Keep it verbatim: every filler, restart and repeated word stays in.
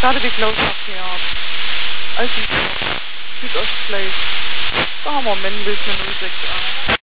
gotta be close enough here. I think so. Südostplace. Da haben wir männlich eine null sechs a.